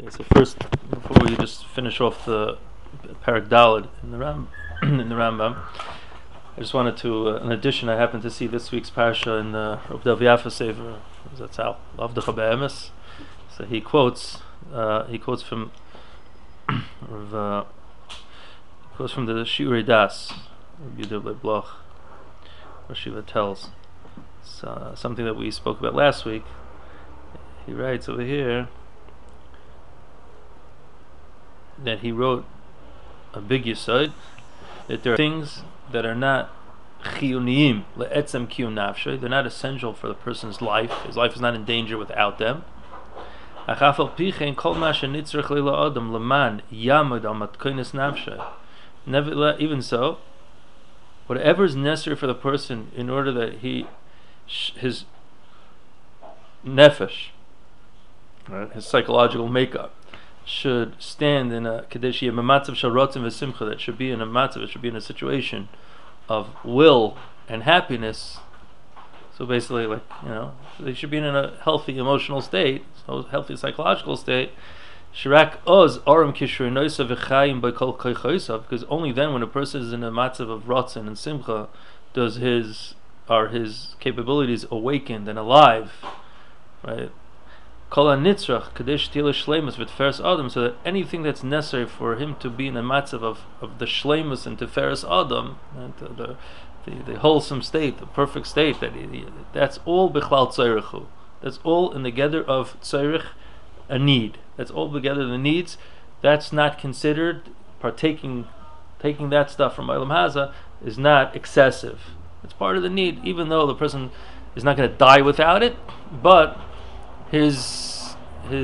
Okay, so first, before we just finish off the Parak Daled in the in the Rambam, I just wanted to, in addition, I happened to see this week's parsha in the Rav Dav Yafa Sefer Zatzal Avdecha Be'emes. So he quotes from Rav, quotes from the Shiurei Das, Rav Yehuda Bloch, where Shiva tells something that we spoke about last week. He writes over here that he wrote a big yesod that there are things that are not chiyuniyim le'etzem kiyun nafshay. They're not essential for the person's life. His life is not in danger without them. Achaf al pichein kol ma shenitzrach leila adam leman yamud al matkonis nafshay. Never, even so, whatever is necessary for the person in order that his nefesh, right, his psychological makeup, should stand in a kadesh matzav shel rotzim v'simcha, that should be in a matzav, it should be in a situation of will and happiness. So basically, they should be in a healthy emotional state, so healthy psychological state. Shirak oz aram kishroinoisa v'chayim by kol koichoisav, because only then, when a person is in a matzav of rotzin and simcha, are his capabilities awakened and alive, right? Kol hanitzrach kadesh tila shleimus v'teferes adam, so that anything that's necessary for him to be in a matzav of the shleimus and teferes adam, and the wholesome state, the perfect state, that's all bichlal tzayrichu. That's all in the gather of tzayrich, a need. That's all together the needs. That's not considered taking that stuff from Olam Haza is not excessive. It's part of the need, even though the person is not going to die without it, but his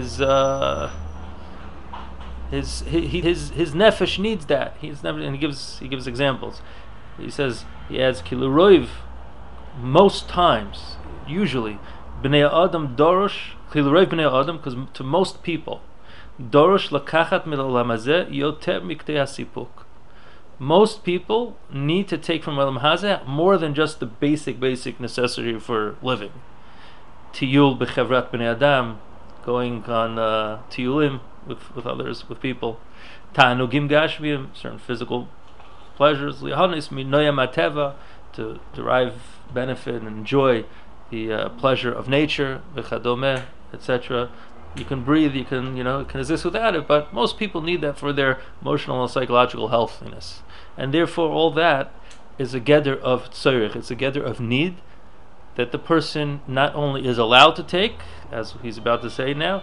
nefesh needs that. And he gives examples. He says, he adds kiluroiv, most times, usually bnei adam dorosh kiluroiv bnei adam, because to most people dorosh lakachat mi'olam hazeh yoter miktei hasipuk. Most people need to take from Olam Hazeh more than just the basic necessity for living. Tiyul b'chevrat b'nei adam, going on tiyulim with others, with people. Ta'anugim gashmiyim, certain physical pleasures. Lihanis minoya mateva, to derive benefit and enjoy the pleasure of nature. V'chadome, etc. You can breathe, you can exist without it, but most people need that for their emotional and psychological healthiness. And therefore all that is a gather of tzorich, it's a gather of need that the person not only is allowed to take, as he's about to say now,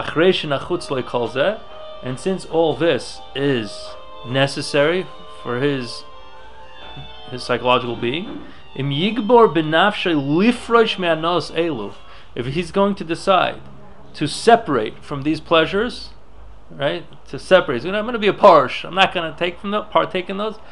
and since all this is necessary for his psychological being, if he's going to decide to separate from these pleasures, right? To separate. I'm going to be a parsh. I'm not going to partake in those.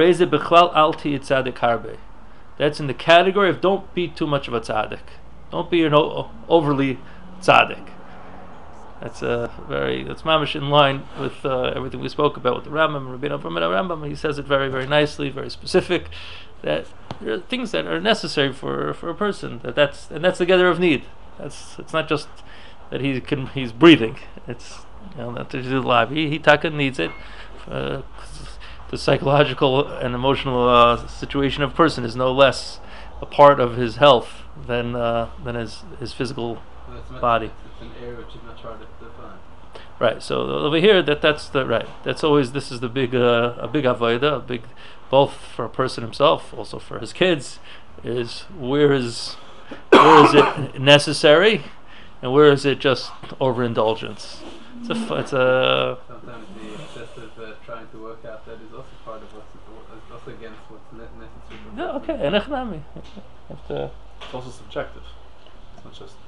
That's in the category of don't be too much of a tzaddik. Don't be overly tzaddik. That's mamish in line with everything we spoke about with the Rambam, Rabbeinu from the Rambam. He says it very, very nicely, very specific, that there are things that are necessary for a person. That's the gather of need. It's not just that he's breathing. It's that he's alive. He taka needs it. The psychological and emotional situation of a person is no less a part of his health than his physical body. It's an area which is not hard to define. Right. So over here, that's the right. That's always, this is the big a big avodah, both for a person himself, also for his kids, is where is it necessary, and where is it just overindulgence? It's a Sometimes the excessive trying to work out, that is also part of what's also against what's necessary. yeah, okay. And It's also subjective. It's not just,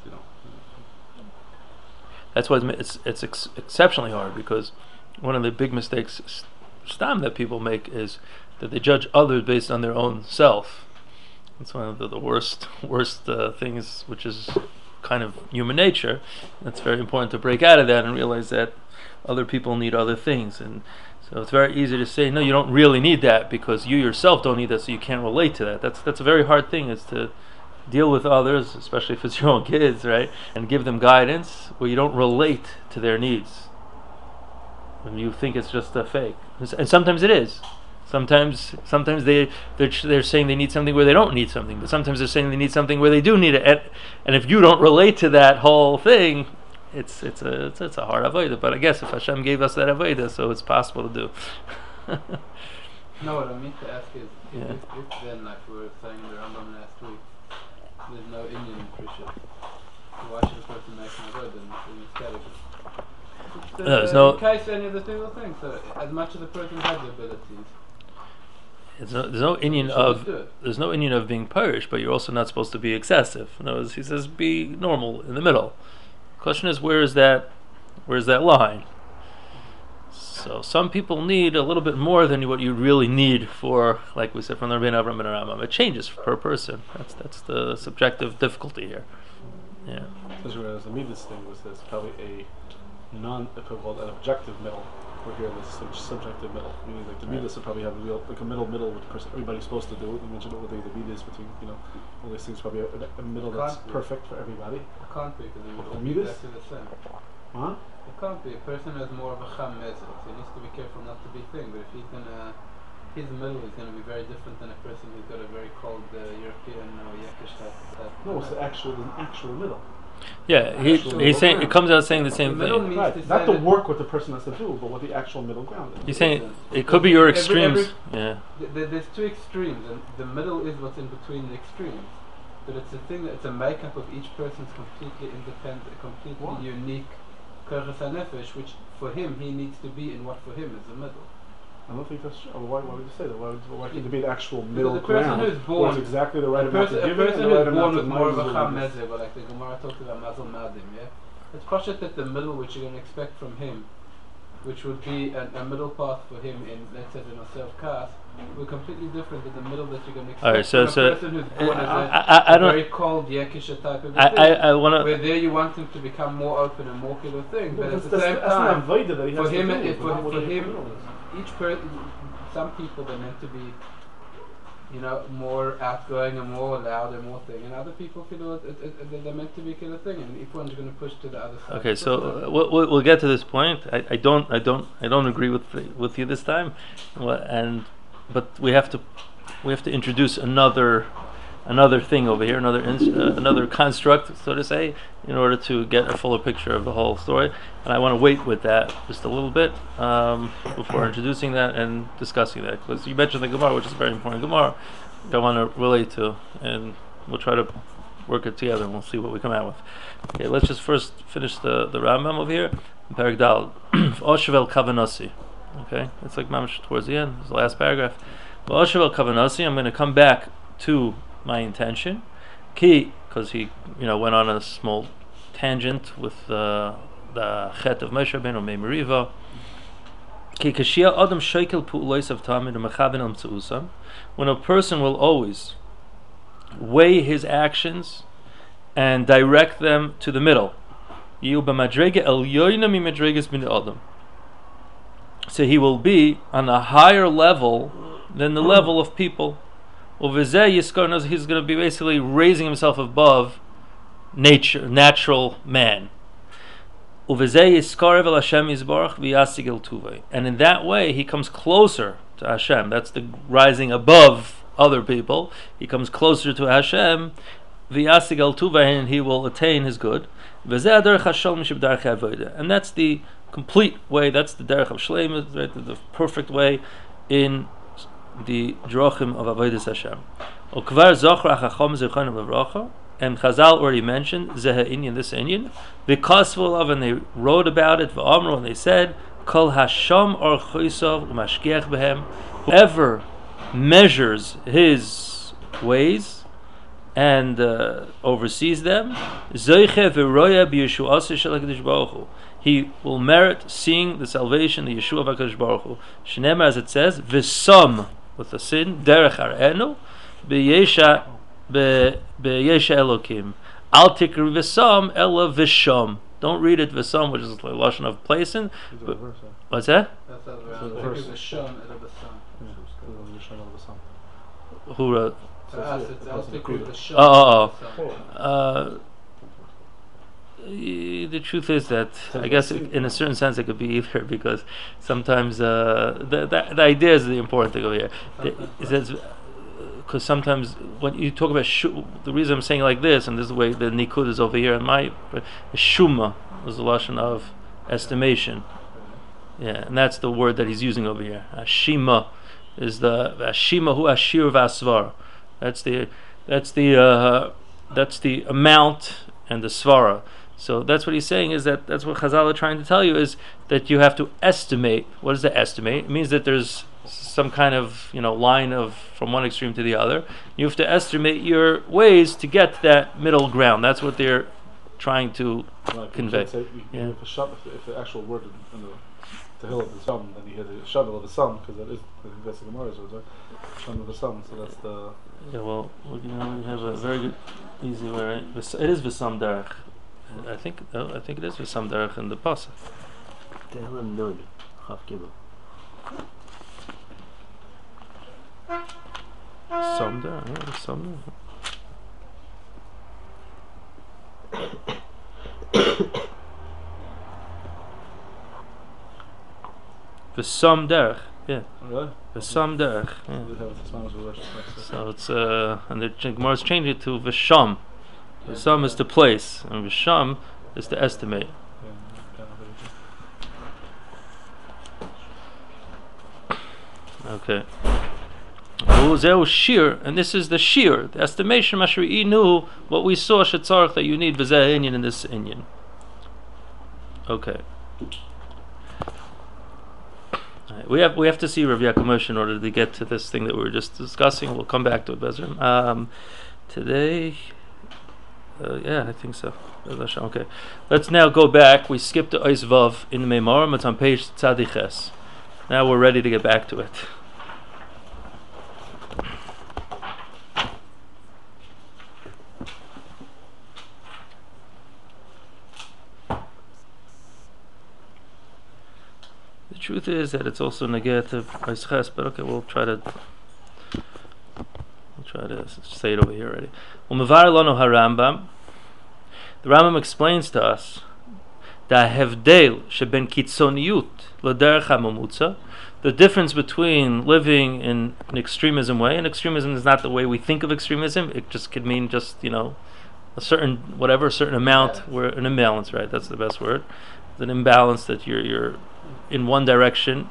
that's why it's exceptionally hard, because one of the big mistakes that people make is that they judge others based on their own self. It's one of the worst things, which is kind of human nature. It's very important to break out of that and realize that other people need other things. And so it's very easy to say, no, you don't really need that because you yourself don't need that, so you can't relate to that. That's a very hard thing, is to deal with others, especially if it's your own kids, right? And give them guidance where you don't relate to their needs. and you think it's just a fake, and sometimes it is. Sometimes they're saying they need something where they don't need something, but sometimes they're saying they need something where they do need it. And if you don't relate to that whole thing, it's a hard avodah. But I guess if Hashem gave us that avodah, so it's possible to do. No, what I mean to ask is, Yeah. if then, like we were saying in the Rambam last week, there's no Indian in Krishna, so why should a person make an avodah in this category? There's no- In case any of the single things, so as much as the person has the abilities, There's no Indian should of just do it. there's no Indian of being parish, but you're also not supposed to be excessive. In other words, he says be normal in the middle. Question is, where's that line? So some people need a little bit more than what you really need for, like we said, from the Rabbeinu Avram and Rambam. It changes per person. That's the subjective difficulty here. Yeah. Whereas the Midas thing was there's probably an objective middle. We're here in this subjective middle, meaning like the Midas would probably have like a middle which person everybody's supposed to do. You mentioned what the Midas between all these things, probably a middle that's Can't be. perfect for everybody. It can't be, because it would all The be midas? exactly the same. Huh? It can't be. A person has more of a cham mezet, so he needs to be careful not to be thin. But if he's gonna, his middle is gonna be very different than a person who's got a very cold European or Yekish type. No, it's an actual middle. Yeah, he's saying it comes out saying the same The middle thing. means Right. to say Not the that work what the person has to do, but what the actual middle ground is. He's saying it could be your extremes. Yeah. There's two extremes, and the middle is what's in between the extremes. But it's a thing that it's a makeup of each person's completely independent, completely Why? unique kodesh hanefesh, which for him he needs to be in what for him is the middle. I don't think that's true. Why would you say that? Why can't it be the actual Because middle the person ground? who's born- where it's exactly the right A amount to person give it and the who's right amount born to with more of a minus cham the mezeh, but like the Gemara talked about mazel madim, yeah? It's pashut that the middle which you're going to expect from him, which would be a middle path for him in, let's say, in a self-cast, will be completely different than the middle that you're going to expect Alright, so- from a so, person who's born as I a don't. very cold Yekisha type of a thing. I want to. Where there you want him to become more open and more killer thing, but at the That's same not time, avoided that he has for him, to do. it- but not for what the him, middle is. each person, some people they're meant to be, more outgoing and more loud and more thing, and other people feel they're meant to be killer thing, and each one's going to push to the other side. Okay, so we'll get to this point. I don't agree with you this time, but we have to introduce another thing over here, another construct, so to say, in order to get a fuller picture of the whole story. And I want to wait with that just a little bit before introducing that and discussing that, because you mentioned the Gemara, which is a very important Gemara that I want to relate to, and we'll try to work it together and we'll see what we come out with. Okay, let's just first finish the Rambam over here. Perek Dal, Oshevel Kavanasi. Okay, it's like mamish towards the end. It's the last paragraph. Oshevel Kavanasi. I'm going to come back to my intention, because he went on a small tangent with the chet of Moshe Rabbeinu Meimeriva. When a person will always weigh his actions and direct them to the middle, so he will be on a higher level than the level of people. He's going to be basically raising himself above natural man. And in that way he comes closer to Hashem. That's the rising above other people. He comes closer to Hashem, and he will attain his good. And that's the complete way, that's the derech of shleimus, right? The perfect way in the drochim of avodas Hashem. And Chazal already mentioned Zeha Inyan, this Inyan. V'kasvu of, and they wrote about it. V'amru, and they said, Kol Hasham or Choisov u'mashgiach behem. Whoever measures his ways and oversees them, Zoiche v'roya b'yeshu'aseh shel HaKadosh Baruch Hu. He will merit seeing the salvation, the Yeshua of HaKadosh Baruch Hu. Shneimar, as it says, V'som, with the sin, derech ar'enu, b'yesha Elokim. Al tikri v'sam ela v'sham. Don't read it v'sam, which is the lashon of placing. What's that? That's the verse. Who wrote? To us, it's al tikri v'sham. Oh. The truth is that I guess in a certain sense it could be either, because sometimes the idea is the important thing over here. It says because sometimes when you talk about the reason I'm saying like this, and this is the way the nikud is over here in my shuma is the lashon of estimation. Yeah, and that's the word that he's using over here. Ashima is the ashima hu ashir v'asvar. That's the amount and the svara. So that's what he's saying, is that's what Chazal are trying to tell you, is that you have to estimate. What does that estimate? It means that there's some kind of line of from one extreme to the other. You have to estimate your ways to get that middle ground. That's what they're trying to convey. If the actual word in the hill of the sun, then you hear the shovel of the sun, because I think that's the Gemara's words, right? Shovel of the sun. So that's the. Yeah, well, we have a very good, easy way, right? It is V'sam Derech. I think it is V'sam Derech in the pasuk. Tehillim Nun, Chaf Gimel. V'sam Derech, V'sam Derech. V'sam Derech, yeah. Really? V'sam Derech, yeah. We have a Spanish version. So it's and the Gemara's changed it to V'sham. V'sam is the place, and V'sham is to estimate. Okay. Uzeu shir, and this is the shir, the estimation. Mashri knew what we saw shetzarch that you need v'zeh inyan in this inyan. Okay. We have to see Rav Yaakov Moshe in order to get to this thing that we were just discussing. We'll come back to it, Bezrim. Today, yeah, I think so. Okay, let's now go back. We skipped the Ois Vav in the Meimarim. It's on page Tzadiches. Now we're ready to get back to it. The truth is that it's also negative Ois Ches, but okay, we'll try to say it over here already. Umevar lanu harambam. The Rambam explains to us that hevdel sheben kitzoniyut l'derech hamamutza, the difference between living in an extremism way, and extremism is not the way we think of extremism. It just could mean just a certain amount. We're an imbalance, right? That's the best word. It's an imbalance that you're in one direction,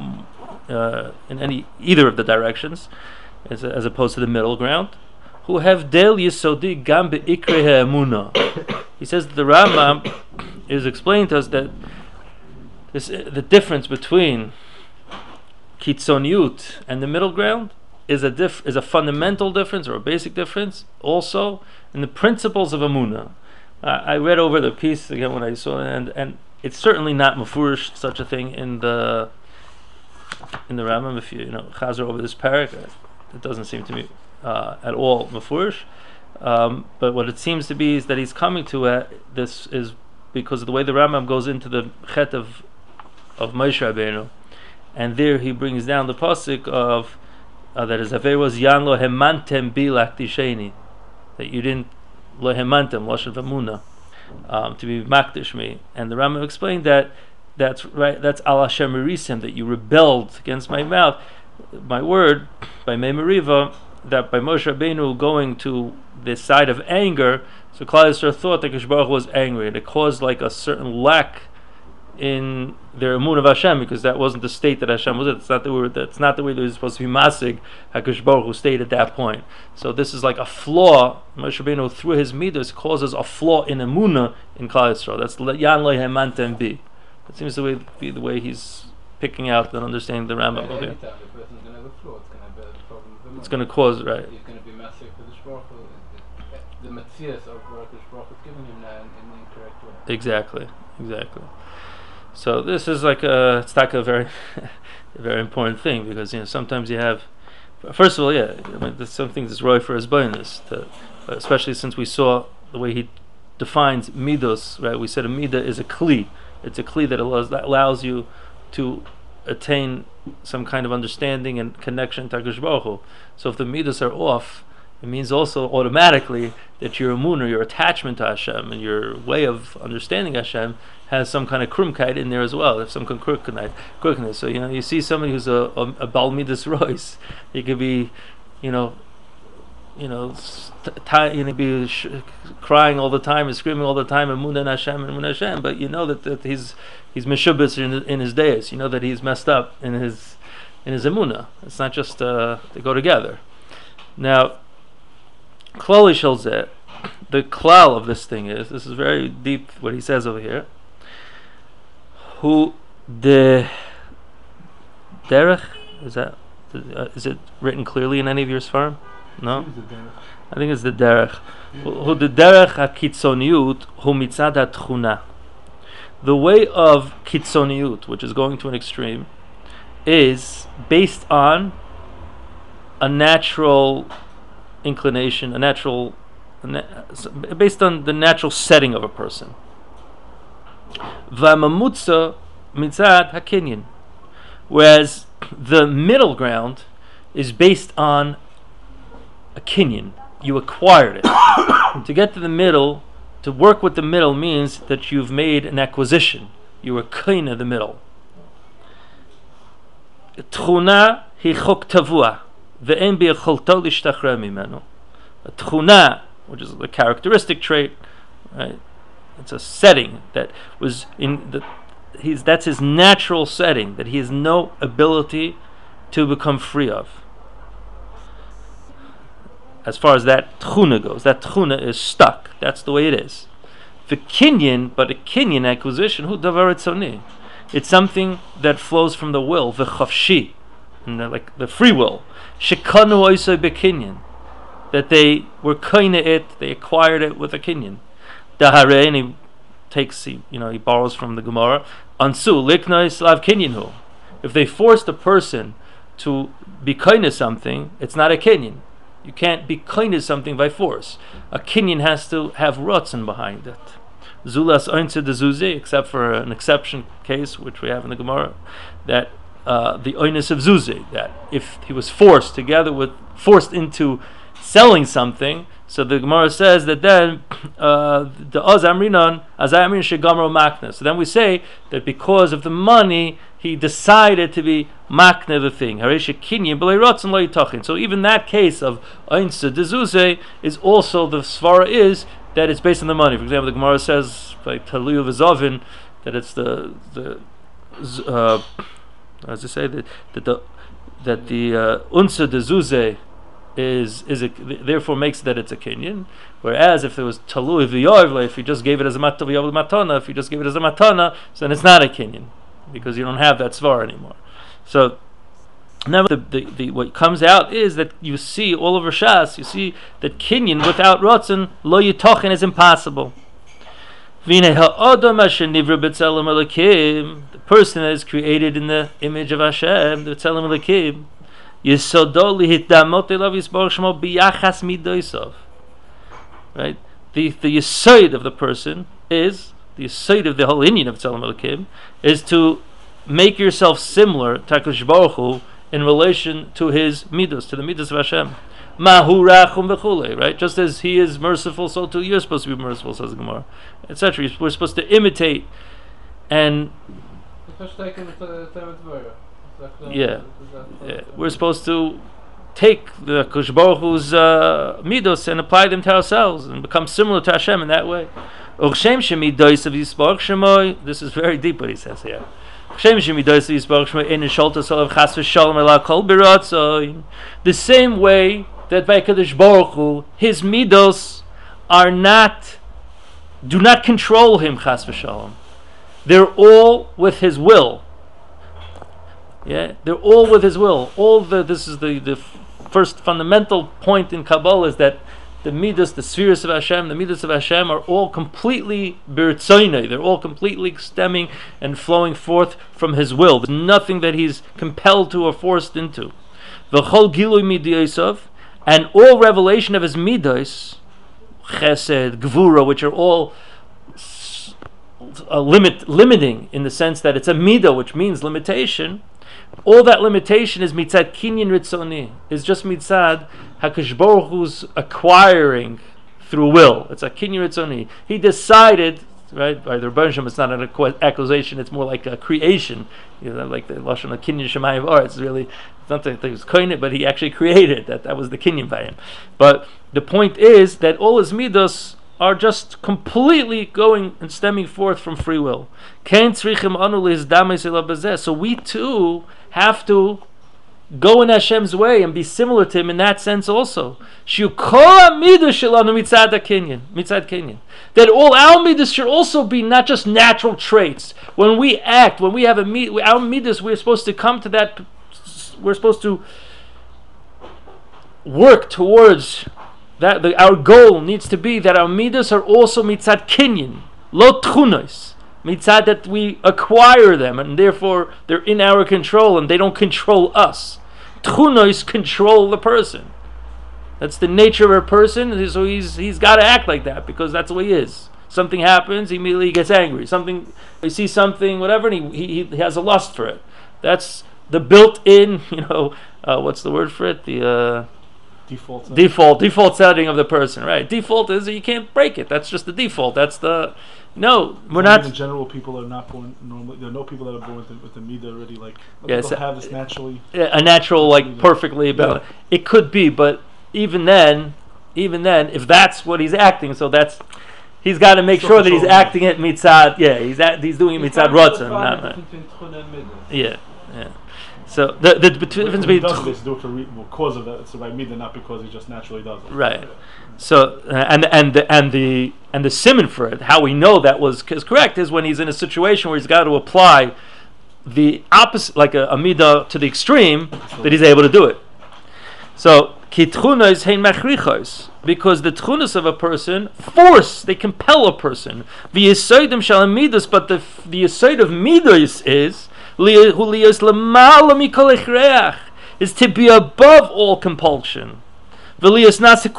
in either of the directions, as opposed to the middle ground. Who have del yisodi gam beikre ha'emuna. He says that the Rambam is explaining to us that the difference between kitzoniut and the middle ground is a fundamental difference, or a basic difference, also in the principles of Emunah. I read over the piece again when I saw it, and it's certainly not mafurish such a thing in the Rambam. If you chazer over this parak, it doesn't seem to me at all mafurish. But what it seems to be is that he's coming to this is because of the way the Rambam goes into the chet of Moshe Rabbeinu, and there he brings down the pasuk of that is Averos Yan lo hemantem bi laktisheni, that you didn't lo hemantem lashon v'amuna to be makdish me, and the Rambam explained that's right. That's al Hashem merisim, that you rebelled against my mouth, my word, by Meimeriva, that by Moshe Rabbeinu going to the side of anger, so Klal Yisrael thought that Kadosh Baruch Hu was angry, and it caused like a certain lack in their emun of Hashem, because that wasn't the state that Hashem was in. It's not the way they were supposed to be masig HaKadosh Baruch Hu stayed at that point. So this is like a flaw. Moshe Rabbeinu through his midas causes a flaw in emunah in Klal Yisrael. That's yan lo hemantem bi. That seems to be the way he's picking out and understanding the Rambam. Okay. Anytime the person's going to have a flaw, it's going to be a problem with It's going to cause, right? He's going to be massive for the Baruch Hu. The Matthias of what Baruch Hu is giving him now in the incorrect way. Exactly. So this is it's like a very, very important thing, because sometimes you have, first of all, there's some things that's right for his bonus, especially since we saw the way he defines midos, right? We said a midah is a kli. It's a kli that allows you to attain some kind of understanding and connection to HaKadosh Baruch Hu. So if the midas are off, it means also automatically that your emunah, your attachment to Hashem, and your way of understanding Hashem has some kind of krumkeit in there as well. There's some kind of crookedness. So you see somebody who's a Baal Midas Rois, he could be, be crying all the time and screaming all the time, emunah Hashem, but you know that he's meshubis in his days. You know that he's messed up in his emunah. It's not just they go together. Now, klali shalzeh, the klal of this thing is, this is very deep what he says over here. Who the derech, is it written clearly in any of your svarim? No, I think it's the derech. Who the derech hakitzoniut hu mitzad hatchuna. The way of kitzoniut, which is going to an extreme, is based on a natural inclination, based on the natural setting of a person. V'amamutza mitzad hakinyan, whereas the middle ground is based on a kinyan. You acquired it. To get to the middle, to work with the middle means that you've made an acquisition. You were kinyan the middle. Tchuna hi chok tavua ve'en bi'yacholto lishtachrer mimenu. A tchuna, which is a characteristic trait, right? It's a setting that was that's his natural setting that he has no ability to become free of. As far as that tchuna goes, that tchuna is stuck. That's the way it is. The kinyan, but a kinyan acquisition, hu davar etzoni. It's something that flows from the will, the chafshi, like the free will. Shekanu oisoi bekinyan, that they were kaina it, they acquired it with a kinyan. Dahare, and he borrows from the Gemara. Ansu liknoi slav kinyanhu. If they forced a person to be kaina something, it's not a kinyan. You can't be kaina something by force. A kinyan has to have rotzen behind it. Zulas oinse de zuzi, except for an exception case which we have in the Gemara, that the oinus of zuzi, that if he was forced into selling something, so the Gemara says that then the azamrinon azamrin shegamro makna. So then we say that because of the money he decided to be makna the thing. Haresha kinyan b'lei rotzen lo yitachin. So even that case of oinse de zuzi is also, the svara is that it's based on the money. For example, the Gemara says by Taluya v'Zovin that it's as I say that the unsa de zuze therefore makes that it's a kinyan. Whereas if there was Taluya v'Yovle, if you just gave it as a matana, so then it's not a kinyan because you don't have that svar anymore. So now the what comes out is that you see all over Shas, you see that kinyan without rotzen lo yitochin is impossible. The person that is created in the image of Hashem, the Tzelem Elokim, right? The yesod of the person is, the yesod of the whole Inyan of Tzelem Elokim is to make yourself similar to HaKadosh Baruch Hu in relation to his midos, to the midos of Hashem. Mahu rachum v'chulei, right? Just as he is merciful, so too you're supposed to be merciful, says the Gemara, etc. We're supposed to imitate, and we're supposed to take the HaKadosh Baruch Hu's midos and apply them to ourselves and become similar to Hashem in that way. This is very deep what he says here. The same way that by Kadosh Baruch Hu, his midos do not control him, chas v'shalom. They're all with his will. Yeah, they're all with his will. This is the first fundamental point in Kabbalah, is that the midas, the spheres of Hashem, the midas of Hashem are all completely b'ritzoynei. They're all completely stemming and flowing forth from His will. There's nothing that He's compelled to or forced into. V'chol gilui midiyosov, and all revelation of His midas, chesed, gvura, which are all limiting in the sense that it's a midah, which means limitation. All that limitation is mitzad kinyan ritzoni, is just mitzad HaKadosh Baruch Hu's acquiring through will. It's a kinyan ritzoni. He decided, right, by the Rebbeinu Shem, it's not an acquisition, it's more like a creation. Like the Lashon of kinyan shemayim or it's really, it's not that he was koine, but he actually created that was the kinyan by him. But the point is that all his midos are just completely going and stemming forth from free will. So we too have to go in Hashem's way and be similar to Him in that sense also. That all our midas should also be not just natural traits. When we act, when we have our midas, we're supposed to come to that. We're supposed to work towards that. Our goal needs to be that our midas are also mitzad kinyan, lo tchunos. Mitzad that we acquire them and therefore they're in our control and they don't control us. Tchunos control the person. That's the nature of a person. So he's got to act like that because that's the way he is. Something happens, he immediately gets angry. He sees something, whatever, and he has a lust for it. That's the built-in, what's the word for it? The default setting of the person, right? Default is that you can't break it. That's just the default. That's the we're not. In general, people are not born normally. There are no people that are born with the midah already. People have this naturally. A natural, perfectly about. Yeah. It could be, but even then, if that's what he's acting, so he's got to make sure that he's acting it mitzad. Yeah, he's doing it mitzad rotzon. Yeah. So the difference between does do it for cause of that. It's the right midah, not because he just naturally does it. Right. So and the simon for it, how we know that is correct, is when he's in a situation where he's got to apply the opposite, like a midah to the extreme, that he's able to do it. So kitchunos hein machrichos, because the tchunos of a person they compel a person. The yisodim shel midas, but the yisoid of midas is is to be above all compulsion. Is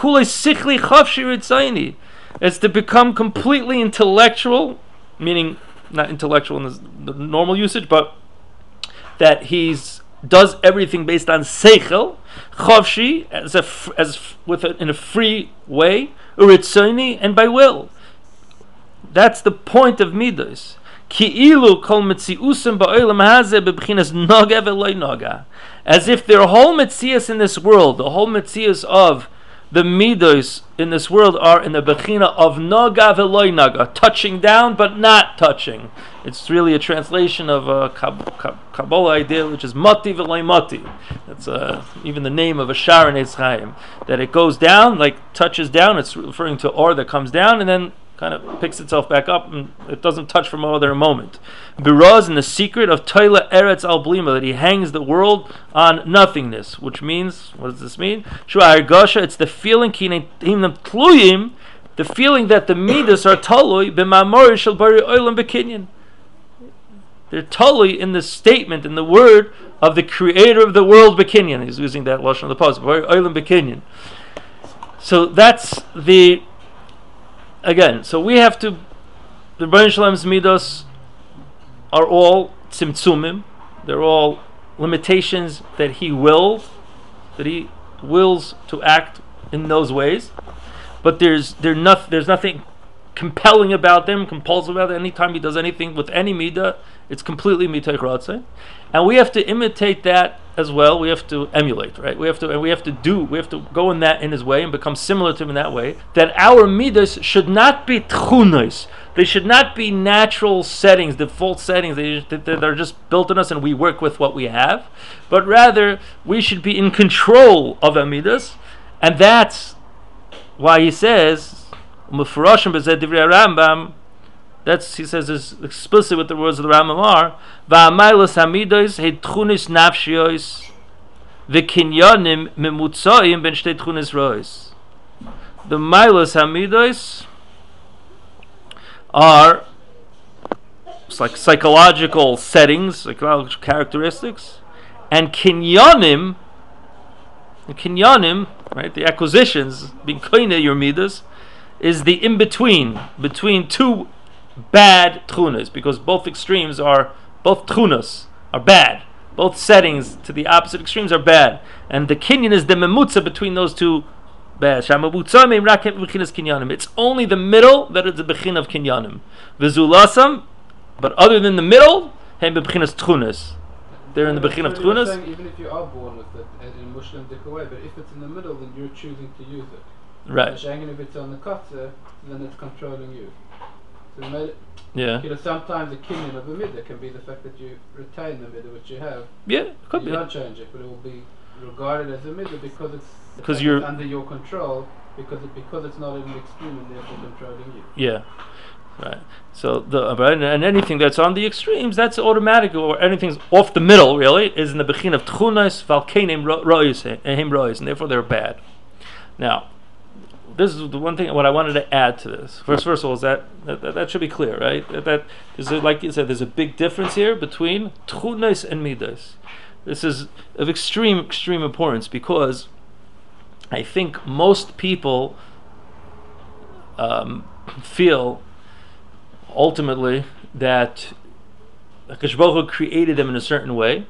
to become completely intellectual, meaning not intellectual in the normal usage, but that does everything based on seichel, chavshi, in a free way, uritzoni, and by will. That's the point of midos. Ki'ilu kol metziusim ba'olam hazeh bebchinas noga veloy noga. As if their whole metzius in this world, the whole metzius of the midos in this world are in the bechina of noga veloy noga, touching down but not touching. It's really a translation of a Kabbalah idea, which is mati veloy mati. That's even the name of a shar in Eitz Chaim, that it goes down, like touches down. It's referring to or that comes down and then kind of picks itself back up, and it doesn't touch for more than a moment. Biraz, in the secret of Toila Eretz Al Blima, that he hangs the world on nothingness, which means, what does this mean? Shua Argasha, it's the feeling the feeling that the midas are talui b'mamor shel bari olam bekinyan. They're talui in the statement, in the word of the creator of the world bekinyan. He's using that lashon of the post, bari olam bekinyan. So that's the. Again, so we have to. The Rebbeinu Shalom's midos are all tzimtzumim. They're all limitations that he wills to act in those ways. But there's nothing compelling about them, compulsive about them. Anytime he does anything with any midah, it's completely mitay ratzeh. And we have to imitate that as well. We have to emulate, right? We have to go in his way and become similar to him in that way. That our midas should not be tchunos. They should not be natural settings, default settings that are just built in us and we work with what we have. But rather, we should be in control of our midas. And that's why he says, he says is explicit with the words of the Rambam are va'amaylos hamidos he tchunis nafshiyos v'kinyanim memutzoim ben shtei tchunis rois. The mailos hamidos are like psychological settings, psychological characteristics, and kinyanim, right, the acquisitions, being koine your midas, is the in-between, between two bad tchunas, because both tchunas are bad. Both settings to the opposite extremes are bad, and the kinyan is the memutza between those two bad. It's only the middle that is the bechin of kinyanim. Vizulasam, but other than the middle, hem bechinas tchunas. They're in the bechin of tchunas. Even if you are born with it in a Muslim way, but if it's in the middle, then you're choosing to use it. Right. And if it's on the kotze, then it's controlling you. So yeah. Sometimes the kinyan of a midah can be the fact that you retain the midah which you have. Yeah, could you be. don't change it, but it will be regarded as a midah because it's you're under your control, because it's not in an extreme and therefore controlling you. Yeah. Right. So and anything that's on the extremes, that's automatic, or anything's off the middle, really, is in the bechin of tchunas valkenim rois and therefore they're bad. Now, this is the one thing what I wanted to add to this. First of all, is that should be clear, right? That is, like you said, there's a big difference here between tchunas and midas. This is of extreme importance because I think most people feel ultimately that HaKadosh Baruch Hu created them in a certain way,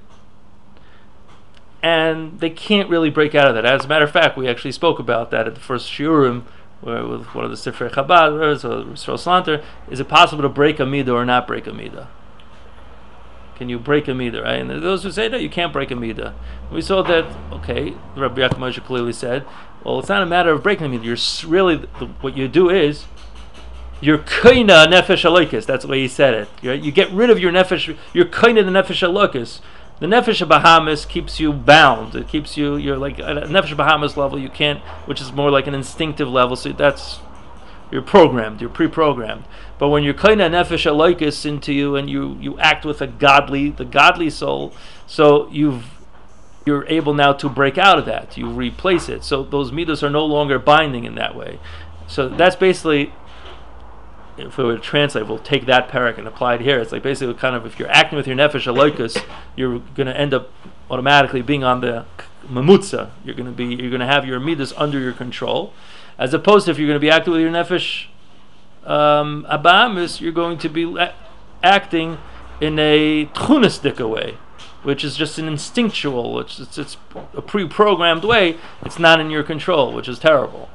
and they can't really break out of that. As a matter of fact, we actually spoke about that at the first shiurim, where with one of the Sifrei Chabad, or Yisrael Slanter, is it possible to break a midah or not break a midah? Can you break a midah, right? And those who say that you can't break a midah. We saw that, okay, Rabbi Yaakov Moshe clearly said, well, it's not a matter of breaking a midah. You're really, what you do is, you're kaina nefesh alokis. That's the way he said it. You get rid of your nefesh. You're kaina the nefesh alokis. The nefesh Bahamas keeps you bound. It keeps you. You're like at a nefesh Bahamas level. You can't, which is more like an instinctive level. So you're programmed. You're pre-programmed. But when you're kaina nefesh alokis into you, and you act with the godly soul, so you're able now to break out of that. You replace it. So those midos are no longer binding in that way. So that's basically. If we were to translate, we'll take that parak and apply it here. It's like basically kind of if you're acting with your nefesh alokus, you're going to end up automatically being on the mamutza. You're going to have your midas under your control, as opposed to if you're going to be acting with your nefesh abamis, you're going to be acting in a tchunistika way, which is just an instinctual. It's a pre-programmed way. It's not in your control, which is terrible.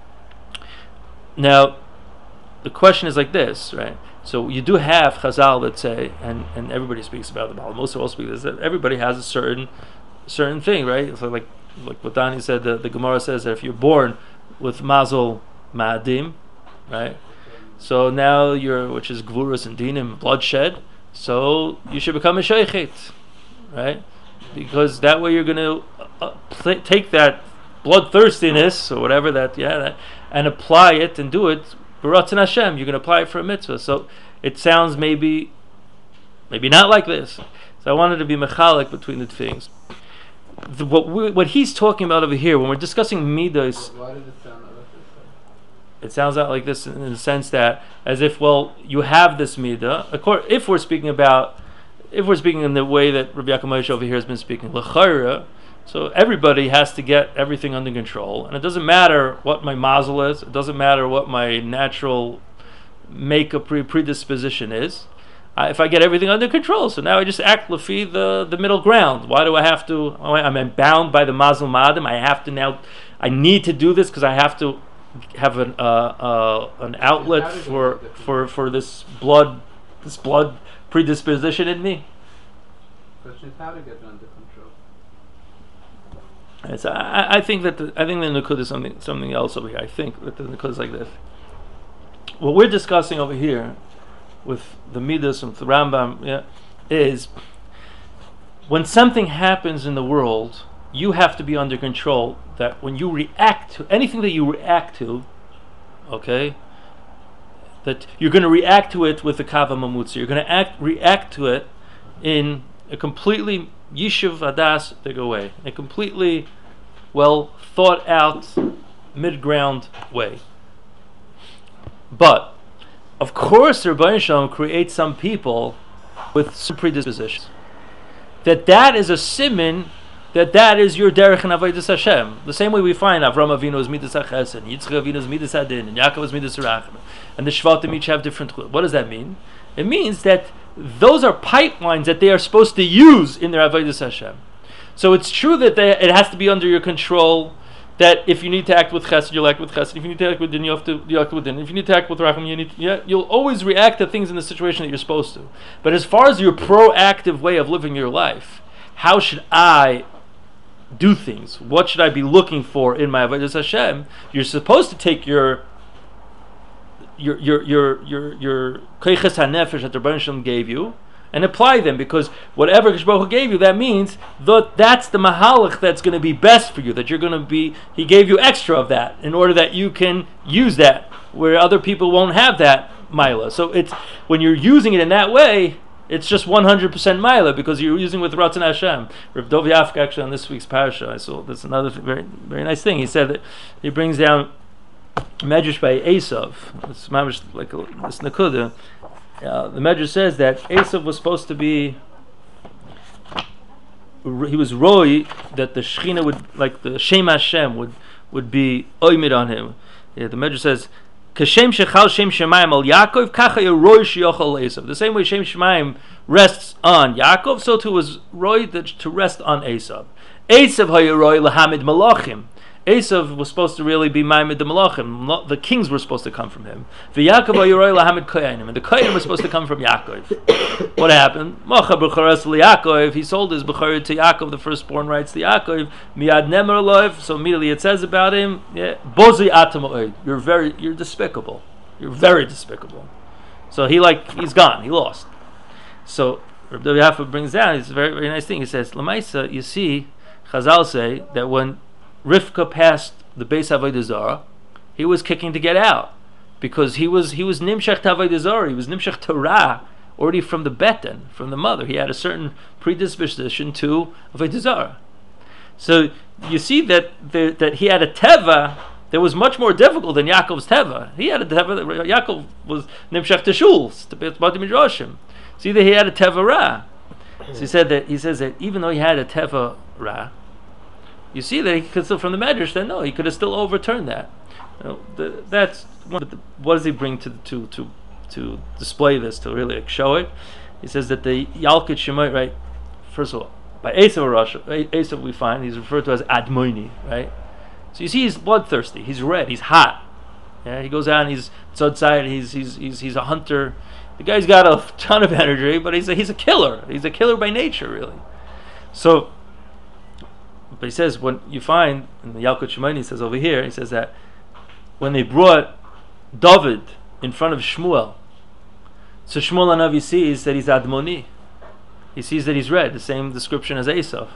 Now. The question is like this, right? So you do have Chazal that say, and everybody speaks about the Baal. Most of all speak this, that everybody has a certain thing, right? So like what Dani said, the Gemara says that if you're born with Mazel Ma'adim, right? So now which is Gvurus and Dinim, bloodshed. So you should become a Sheikhet, right? Because that way you're going to take that bloodthirstiness or whatever that and apply it and do it. B'ratzon Hashem, you're going to apply it for a mitzvah. So it sounds maybe not like this. So I wanted to be mechalik between the things. What he's talking about over here, when we're discussing midos, why did it sound like this? It sounds out like this in the sense that, as if, well, you have this midah. If we're speaking in the way that Rabbi Yaakov Moshe over here has been speaking, l'chayra. So everybody has to get everything under control, and it doesn't matter what my mazel is. It doesn't matter what my natural makeup predisposition is. If I get everything under control, so now I just act lefi the middle ground. Why do I have to? I'm bound by the mazel ma'adim. I need to do this because I have to have an outlet for this blood predisposition in me. Question is how to get it under control. So I think the Nukud is something else over here. I think that the Nukud is like this. What we're discussing over here with the Midas and the Rambam is when something happens in the world, you have to be under control. That when you react to anything that you react to, okay, that you're going to react to it with the Kava Mamutza. You're going to react to it in a completely Yishuv Adas Degaway, a completely well thought out mid-ground way. But of course the Rebbeinu Shalom creates some people with some predispositions. That is a siman, that is your derech and avodas Hashem. The same way we find Avram Avinu is midas HaChesed, Yitzchak Avinu is midas Hadin, and Yaakov is midas Rachman, and the Shvatim each have different. What does that mean? It means that those are pipelines that they are supposed to use in their Avodas Hashem. So it's true that it has to be under your control. That if you need to act with chesed, you'll act with chesed. If you need to act with din, you act with din. If you need to act with racham, you'll always react to things in the situation that you're supposed to. But as far as your proactive way of living your life, how should I do things? What should I be looking for in my Avodas Hashem? You're supposed to take your koiches hanefesh that the Rebbeinu Shalom gave you and apply them, because whatever Kadosh Baruch Hu gave you, that means that's the mahalach that's going to be best for you. That you're going to be. He gave you extra of that in order that you can use that where other people won't have that mila. So it's when you're using it in that way, it's just 100% mila because you're using with Ratzon Hashem. Rav Dov Yafka actually on this week's parasha, I saw that's another very very nice thing. He said that he brings down Medrash by Esav. It's mamish like this nakuda. The Medrash says that Esav was supposed to be. He was roy that the Shechina would, like the Shem Hashem would be oimid on him. Yeah, the Medrash says, "Kashem shechal Shem Shemayim al Yaakov, kacha roy sheyochal Esav." The same way Shem Shemayim rests on Yaakov, so too was roy to rest on Esav. Esav hayaroy lahamid malachim. Esav was supposed to really be Maimed the Malachim. The kings were supposed to come from him. V'Yaakov hayaroy lahamid koyanim, and the koyanim were supposed to come from Yaakov. What happened? Mocha b'charas Yaakov. He sold his b'chara to Yaakov, the firstborn rights to Yaakov. Miyad nemer loiv. So immediately it says about him, Bozi atamoid. You're despicable. You're very despicable. So he's gone. He lost. So Rabbi Yafa brings down. It's a very very nice thing. He says, Lamaisa, you see, Chazal say that when Rivka passed the Beis Avodah Zarah, he was kicking to get out because he was nimshach to Avodah Zarah. He was nimshach Torah already from the beten, from the mother. He had a certain predisposition to Avodah Zarah. So you see that he had a teva that was much more difficult than Yaakov's teva. He had a teva that Yaakov was nimshach to shuls, to Beit Midrashim. See that he had a teva ra. So he says that even though he had a teva ra, you see that he could still, from the Medrash, then no, he could have still overturned that. That's what does he bring to display this, to really show it? He says that the Yalkut Shemot, right? First of all, by Esav we find he's referred to as Admoni, right? So you see, he's bloodthirsty. He's red. He's hot. Yeah, he goes out and he's outside. He's a hunter. The guy's got a ton of energy, but he's a killer. He's a killer by nature, really. So. But he says when you find in the Yalkut Shimoni, he says over here, he says that when they brought David in front of Shmuel, so Shmuel Hanavi sees that he's Admoni. He sees that he's red, the same description as Esav.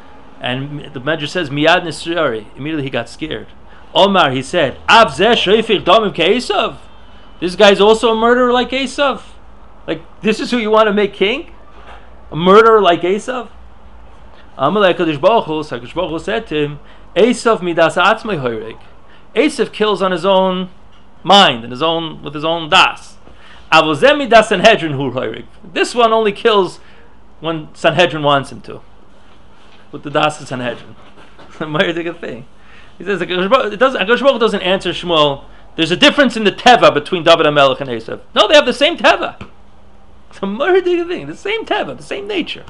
And the Medrash says Miyad Nisrari. Immediately he got scared. Omar, he said, Av zeh shoifich damim ke'Esav. This guy's also a murderer like Esav. Like this is who you want to make king? A murderer like Esav? Amalei Kadosh Baruch Hu, so Kadosh Baruch Hu said to him, Esav midas atzmei hoyreg. Esav kills on his own mind and with his own das. Avozem midas Sanhedrin hu hoyreg. This one only kills when Sanhedrin wants him to. With the das of Sanhedrin. It's a very good thing. He says Kadosh Baruch Hu doesn't answer Shmuel. There's a difference in the teva between David HaMelech and Esav. No, they have the same teva. It's a very good thing. The same teva, the same nature.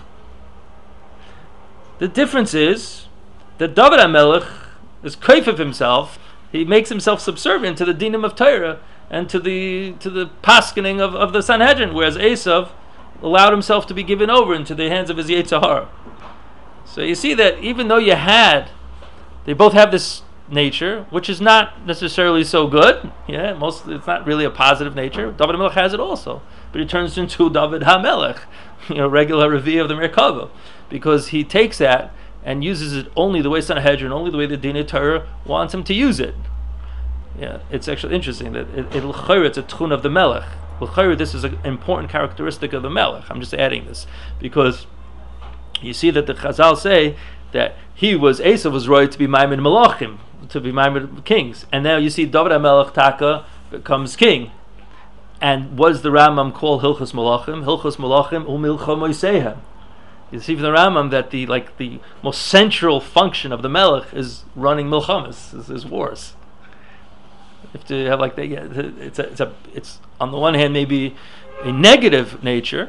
The difference is that David HaMelech is kaif of himself. He makes himself subservient to the dinim of Torah and to the paskening of the Sanhedrin, whereas Esav allowed himself to be given over into the hands of his Yetzer Hara. So you see that even though they both have this nature, which is not necessarily so good. Yeah, it's not really a positive nature. David HaMelech has it also, but he turns into David HaMelech, regular Revi of the Merkava. Because he takes that and uses it only the way Sanhedrin, only the way the Dinei Torah wants him to use it. Yeah, it's actually interesting that it's a tchun of the Melech. This is an important characteristic of the Melech. I'm just adding this because you see that the Chazal say that Esav was right to be Maimed Malachim, to be Maimed kings, and now you see David HaMelech Taka becomes king. And what does the Rambam call Hilchos Malachim? Hilchos Malachim umilcha moisehem. You see from the Rambam that the most central function of the Melech is running milchamas, is wars. You have to have like that. Yeah, it's on the one hand maybe a negative nature,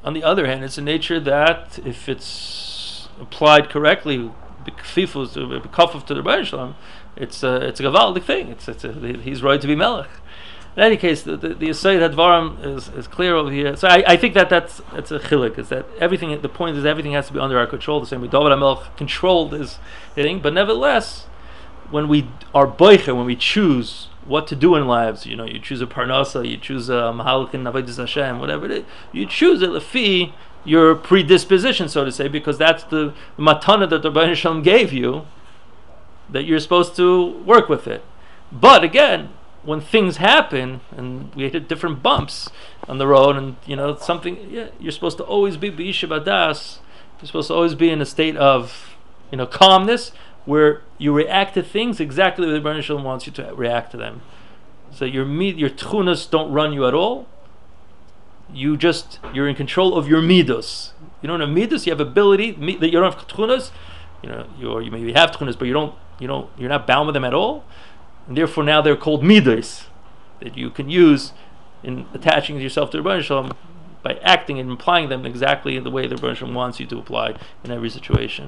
on the other hand, it's a nature that, if it's applied correctly, b'kfifus, b'kafuf to the Rebbeinu Shalom, it's a gavaldik thing. He's right to be melech. In any case, the Yesod Hadvarim is clear over here. So I think that's a chiluk. Is that everything? The point is everything has to be under our control. The same way David HaMelech controlled his thing, but nevertheless, when we are boicher, when we choose what to do in lives, you choose a parnasa, you choose a mahalach in avodas Hashem, whatever it is, you choose it lefi your predisposition, so to say, because that's the matana that the Rebbeinu Shalom gave you, that you're supposed to work with it. But again, when things happen and we hit different bumps on the road, and something, you're supposed to always be b'yishuv hadas. You're supposed to always be in a state of calmness, where you react to things exactly the way the Rebbeinu Shalom wants you to react to them. So your tchunas don't run you at all. You're in control of your midos. You don't have midos. You have ability. You don't have tchunas. You maybe have tchunas, but you're not bound with them at all. And therefore, now they're called midos that you can use in attaching yourself to the Rebbeinu Shalom by acting and applying them exactly the way the Rebbeinu Shalom wants you to apply in every situation.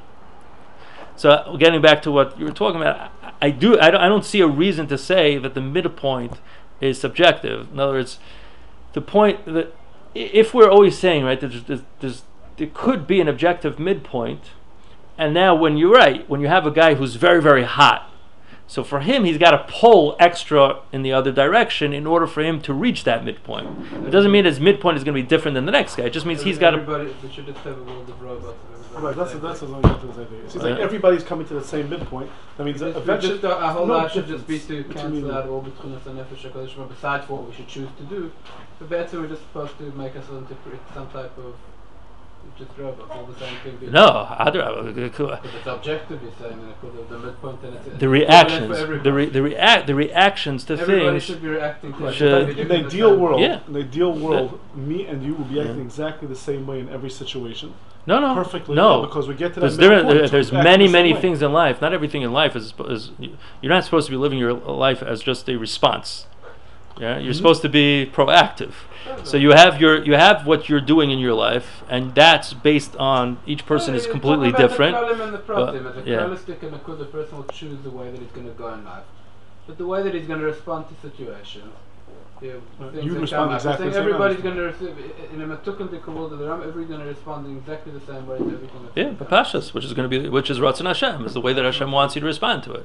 So, getting back to what you were talking about, I don't see a reason to say that the midpoint is subjective. In other words, the point that if we're always saying, right, there could be an objective midpoint, and now when you have a guy who's very, very hot, so for him, he's got to pull extra in the other direction in order for him to reach that midpoint. It doesn't mean his midpoint is going to be different than the next guy. It just means he's got to. Everybody, we should just have a world of robots. Right, that's what I'm going to say. It seems like everybody's coming to the same midpoint. That means eventually our whole life should just be to cancel out all the tchunas and nefesh HaKadosh besides what we should choose to do. But better, we're just supposed to make ourselves into some type of just robots, all the same thing. No, but it's objective, you're saying, and the midpoint, and it's the reactions, the reactions to everybody things. Should be reacting to in the ideal world. Yeah. In the ideal world, me and you will be acting exactly the same way in every situation. No, perfectly. No, because we get to that. There's many things in life. Not everything in life is you're not supposed to be living your life as just a response. Yeah, you're supposed to be proactive. So you have what you're doing in your life, and that's based on each person is completely different. The problem and the problem. As a realistic and the person will choose the way that he's going to go in life, but the way that he's going to respond to situations. You respond exactly the same. Everybody's going to receive in a matukandik world of the Ram. Everybody's going to respond in exactly the same way to everything. Yeah, Pashas, which is Ratzon Hashem, is the way that Hashem wants you to respond to it.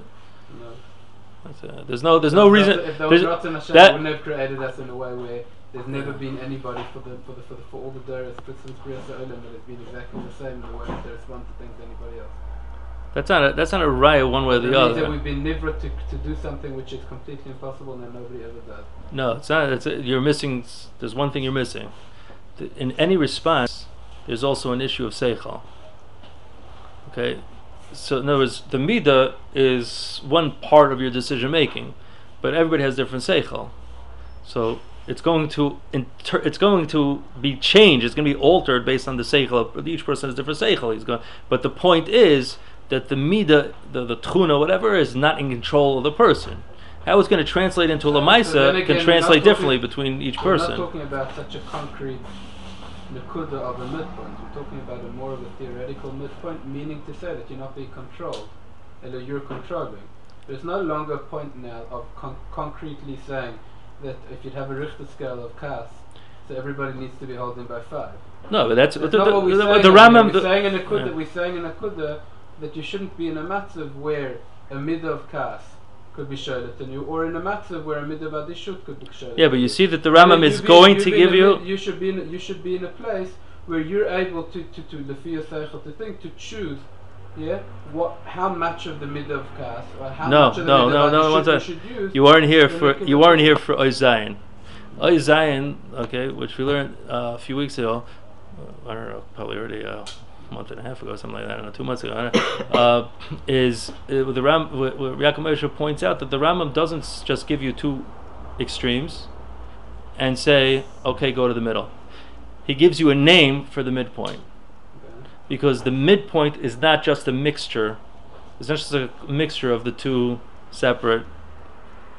There's no reason. If there was Ratzon Hashem, we wouldn't have created us in a way where there's never been anybody for all the Doris since Bria Sa'olam that has been exactly the same in the way that they respond to things anybody else. That's not a raya one way or the other. That we've been nivra to do something which is completely impossible and that nobody ever does. No, it's not. You're missing. There's one thing you're missing. In any response, there's also an issue of seichel. Okay, so in other words, the midah is one part of your decision making, but everybody has different seichel. So it's going to be changed. It's going to be altered based on the seichel of each person has different seichel. But the point is that the midah, the tchuna, whatever, is not in control of the person. How it's going to translate into a lamaisa can translate differently between each person. We're not talking about such a concrete nekuda of a midpoint. We're talking about more of a theoretical midpoint, meaning to say that you're not being controlled, and that you're controlling. There's no longer a point now of concretely saying that if you'd have a Richter scale of Kas, so everybody needs to be holding by 5. No, but that's not what we're saying. The Rambam. We're saying in a kuda that you shouldn't be in a matzav where a midah of Kas could be shouldered to you, or in a matzav where a midah of adishut could be shouldered. Yeah, but you see that the Rambam is going to give you. You should be in a place where you're able to the fear seichel to think, to choose. Yeah, how much of the midah of Kas, or how much of the midah of adishut you should use. You weren't here for Oy Zayin. Oy Zayin, okay, which we learned a few weeks ago. I don't know, probably already a month and a half ago, something like that. I don't know, 2 months ago. Is the Yaakov Moshe points out that the Rambam doesn't just give you two extremes and say, okay, go to the middle. He gives you a name for the midpoint, because the midpoint is not just a mixture. It's not just a mixture of the two separate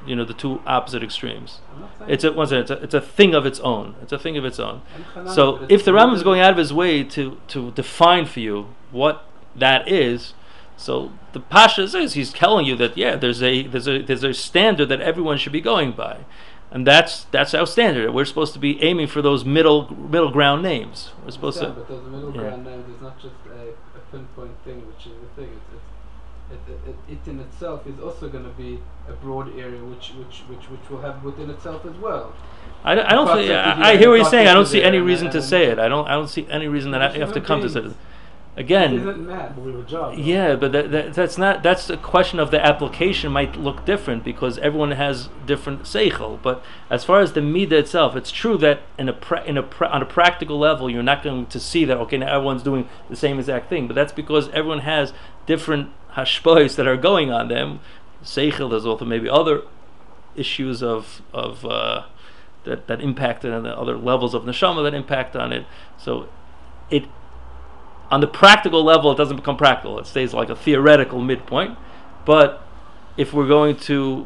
the two opposite extremes. I'm not saying It's a thing of its own. It's a thing of its own. I'm Hanan, So but it's if the a Rambam is middle- going out of his way to define for you what that is, so the Pasha says he's telling you that there's a standard that everyone should be going by, and that's our standard. We're supposed to be aiming for those middle ground names. We're supposed Yeah, to. but those middle yeah. ground names is not just a pinpoint thing, which is the thing. It in itself is also going to be a broad area, which will have within itself as well. I don't Concept think. is I hear what you're saying. I don't concept see is any there, reason and to then- say it. I don't see any reason that I It's have to human come to say it. beings. It Again, isn't math. we have a job. yeah, but that's not. That's a question of the application might look different because everyone has different seichel. But as far as the midah itself, it's true that on a practical level, you're not going to see that. Okay, now everyone's doing the same exact thing. But that's because everyone has different hashpois that are going on them. Seichel. There's also maybe other issues of that impact it, and the other levels of neshama that impact on it. So it. On the practical level, it doesn't become practical. It stays like a theoretical midpoint. But if we're going to,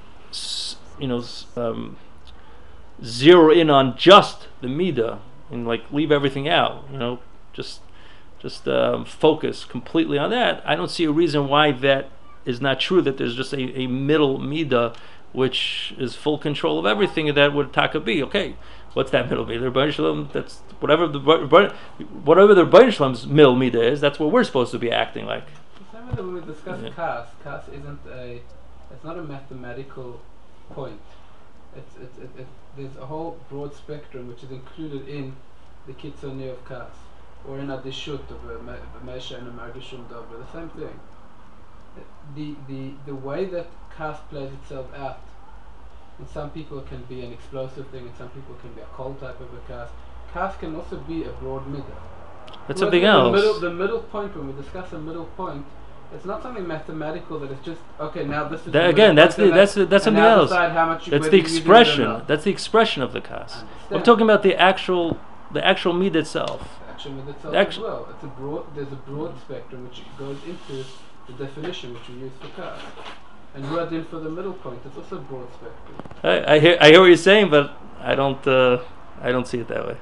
zero in on just the midah and like leave everything out, just focus completely on that, I don't see a reason why that is not true. That there's just a middle midah which is full control of everything, and that would taka be okay. What's that middle midah? Rebbeinu Shalom, that's whatever the Rebbeinu Shalom's middle midah is. That's what we're supposed to be acting like. The same way that when we discuss Yeah. Kas it's not a mathematical point. There's a whole broad spectrum which is included in the Kitzoni of Kas, or in Adishut of a Mesha and a Margishum Dobra. The same thing. The way that Kas plays itself out, in some people it can be an explosive thing, in some people it can be a cold type of a Kas. Kas can also be a broad middle. That's something else. The middle point, when we discuss a middle point, it's not something mathematical that it's just okay. Now this is That, the again, middle that's point, and something now else. decide how much you- That's whether the you do it or expression. not. That's the expression of the kas. I'm Understand. talking about the actual midah itself. Action with itself Action- as well. There's a broad spectrum which goes into the definition which we use for Kas. And Ruadin for the middle point, it's also broad spectrum. I hear what you're saying, but I don't see it that way.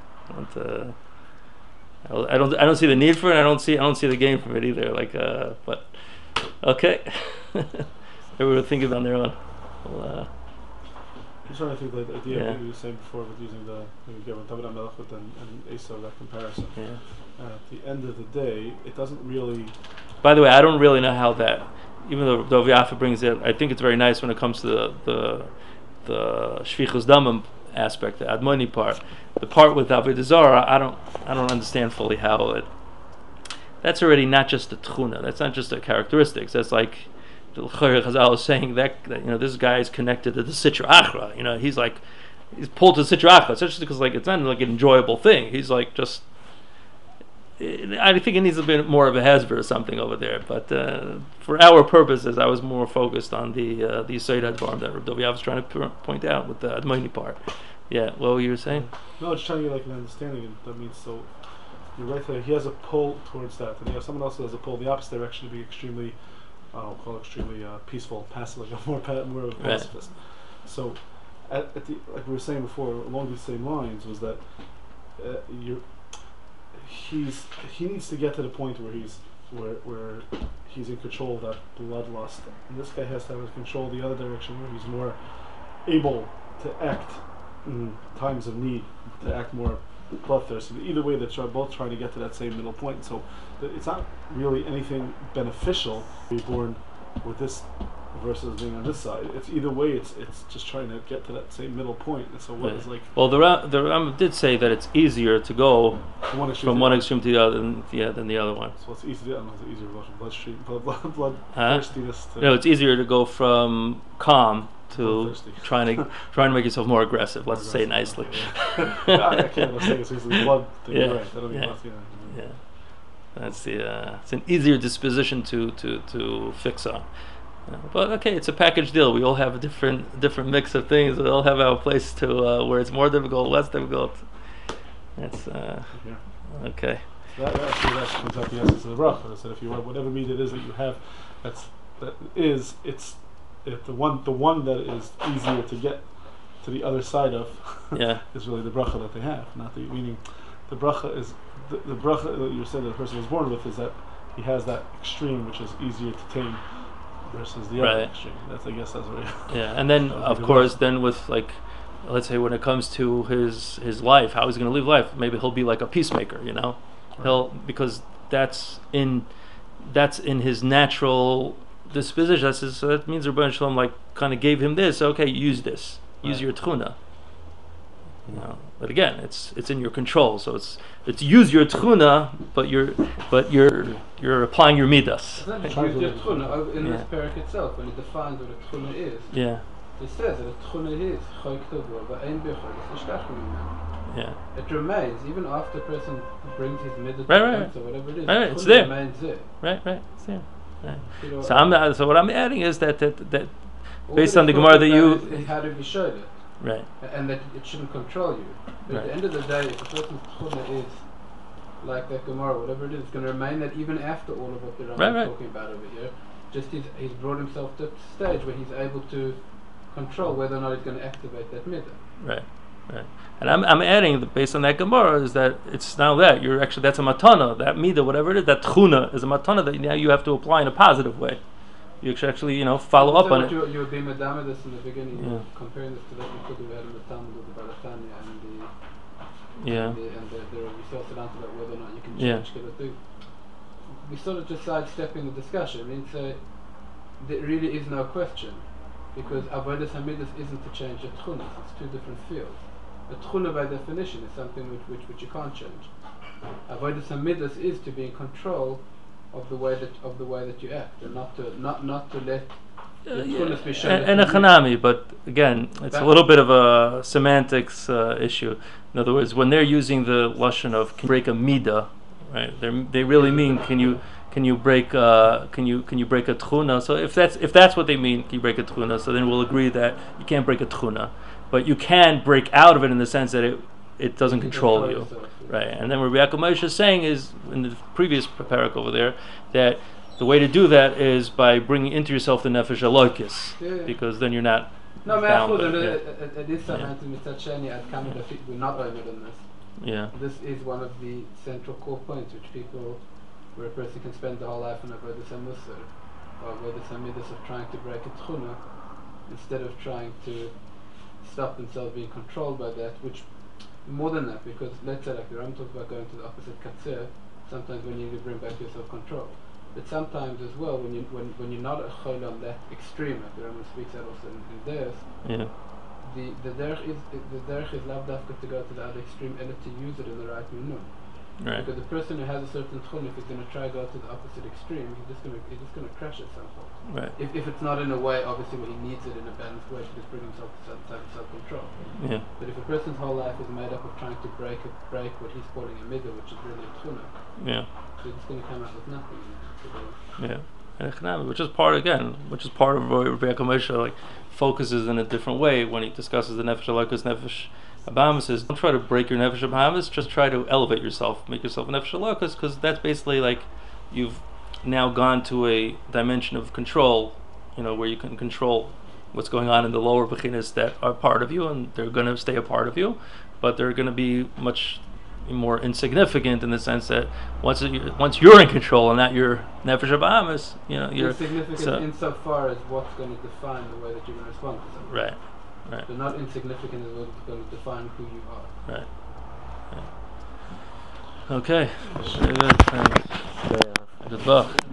I don't see the need for it. I don't see the gain from it either. But okay, everyone will think of it on their own. Well, I'm trying to think like the idea Yeah. of what you were saying before with using the David HaMelech and Esau, that comparison. yeah. At the end of the day, it doesn't really. By the way, I don't really know how that. Even though Dov Yafa brings it, I think it's very nice when it comes to the Shvichus Damim aspect, the Admoni part. The part with Avodah Zarah, I don't understand fully how it. That's already not just a tchuna. That's not just a characteristics. That's like the Chayr Chazal is saying that this guy is connected to the Sitra Achra. He's pulled to the Sitra Achra. It's just because it's not like an enjoyable thing. He's like just. I think it needs a bit more of a hezbollah or something over there. But for our purposes, I was more focused on the Yisrael Hadvarim that Rav Dovya was trying to point out with the Admoni part. Yeah, what were you saying? No, just trying to get an understanding. And that means so. You're right there. He has a pull towards that, and you have someone else who has a pull in the opposite direction to be extremely, I'll call it extremely peaceful, passive, like more of a pacifist. So, at the like we were saying before, along these same lines, was that he needs to get to the point where he's in control of that bloodlust, and this guy has to have control the other direction where he's more able to act in times of need, to act more bloodthirsty. Either way, they're both trying to get to that same middle point. So it's not really anything beneficial to be born with this versus being on this side. It's either way. It's just trying to get to that same middle point. And so what is like? Well, the Ram did say that it's easier to go One extreme from to one the extreme to the other than the other one. So it's easier. I don't know if it's easier to go from bloodthirstiness to. No, it's easier to go from calm to Bloodthirsty. trying to make yourself more aggressive. Let's say it nicely. I can't say it's the blood thing. Yeah. Right. I don't mean Yeah. blood, Yeah, that's it's an easier disposition to fix on. But okay, it's a package deal. We all have a different mix of things. We all have our place to where it's more difficult, less difficult. That's okay. That comes out the essence of the bracha. That said, if you want whatever meat it is that you have, it's if the one that is easier to get to the other side of Yeah. is really the bracha that they have, not the meaning. The bracha is the bracha that you said that the person was born with is that he has that extreme which is easier to tame versus the other Right. extreme. That's what. Yeah, and then That would be of the course, lesson. then with like, let's say when it comes to his life, how he's going to live life, maybe he'll be like a peacemaker, you know, he'll because that's in his natural disposition. So that means Rebbeinu Shalom like kind of gave him this. Okay, use this, use Right. your tchuna. You know, but again, it's in your control. So it's use your tchuna, but you're applying your midas. It's not just Try to use your live. tchuna. In this Yeah. parak itself, when it defines what a tchuna is, Yeah, it says that a tchuna is choik tovor, v'ein b'chol, it's ishtachim mimenu. yeah, It remains even after a person brings his midah Right, to right, right. or whatever it is. Right, the it's tchuna there. remains there. right. It's there. Right. You know, So what I'm adding is that all based that on the it's Gemara talking that you about is how to be showed it, right. and that it shouldn't control you. But at Right. the end of the day, if a person's tchuna is like that Gemara, whatever it is, it's going to remain that even after all of what the Rambam Right. is talking about over here. Just he's brought himself to a stage where he's able to control whether or not he's going to activate that midah. Right. And I'm adding based on that Gemara is that it's now that you're actually that's a matana, that midah, whatever it is, that tchuna is a matana that now you have to apply in a positive way. You should actually follow up on it. You were being madame this in the beginning, Yeah. comparing this to that we had in the Talmud with the Balatanya and the Yeah. and the resource about whether or not you can Yeah. change Kibbutz. We sort of just sidestepping the discussion. I mean, so there really is no question because Avodas Hamidus isn't to change the tchunas. It's two different fields. A tchuna by definition is something which you can't change. Avodas Hamidus is to be in control of the way that you act and not to let the tchunas be shown. And a chanami, but again, it's a little bit of a semantics issue. In other words, when they're using the lashon of can you break a midah, right? They really mean can you break can you break a tchuna? So if that's what they mean, can you break a tchuna? So then we'll agree that you can't break a tchuna, but you can break out of it in the sense that it doesn't control you, yourself, yeah. right? And then what Rabbi Yaakov Moshe is saying is in the previous parak over there that the way to do that is by bringing into yourself the nefesh alokis, Yeah. because then you're not No, bound. Ma'achud, by and it. it is something to Mitzad Sheni, at Kamid Afit, we're not owned on this. Yeah, This is one of the central core points which people, where a person can spend the whole life on Avodas HaMusar, or Avodas HaMidas of trying to break a tchuna, instead of trying to stop themselves being controlled by that, which, more than that, because let's say like the Ram talks about going to the opposite katzir, sometimes when you need to bring back your self-control. But sometimes as well, when you're not a chol on that extreme, like the Rambam speaks out also in theirs, yeah, the derech is lav dafka to go to the other extreme, and to use it in the right minun. right, Because the person who has a certain tchun, if he's going to try to go to the opposite extreme, he's just going to crash at some point. right, If it's not in a way, obviously, where he needs it in a balanced way to just bring himself to some type of self-control. yeah, But if a person's whole life is made up of trying to break what he's calling a midah, which is really a tchuna, yeah. so he's going to come out with nothing. Yeah, and economic, which is part of what Rabbi Yaakov Moshe like focuses in a different way when he discusses the nefesh alakas, nefesh abahamis. Says don't try to break your nefesh abahamis, just try to elevate yourself, make yourself a nefesh alakas, because that's basically like you've now gone to a dimension of control, where you can control what's going on in the lower bechinas that are part of you, and they're going to stay a part of you, but they're going to be much more insignificant in the sense that once you're in control and not your nefesh abahamis, you're insignificant insofar as what's going to define the way that you're going to respond to something. right, But not insignificant as what's going to define who you are. right. Okay, very good. Thanks. Very Good luck.